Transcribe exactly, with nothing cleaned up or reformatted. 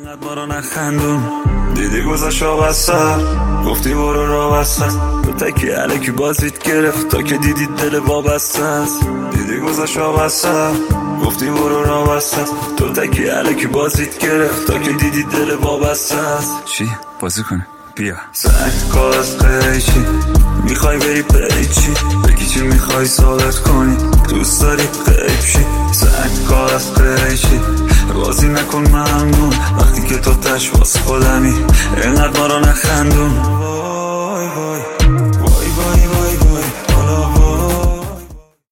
اینقدر ما رو نخندون. دیدی گذاشت آب از سر، گفتی برو را بسته است. تو تکی علکی بازیت گرفت تا که دیدی دل وابسته است. دیدی گذاشت آب از سر، گفتی برو را بسته است. تو تکی علکی بازیت گرفت تا که دیدی دل وابسته است. چی؟ بازی کنه؟ بیا. سنگ کار از قیچی، میخوای بری پیچی، بگی چی میخوای ثابت کنی، دوست داری غیب شی. سنگ کار از قیچی، بازی نکن ممنون، وقتی که تو تش واس خودمی، اینقدر ما رو نخندون. وای وای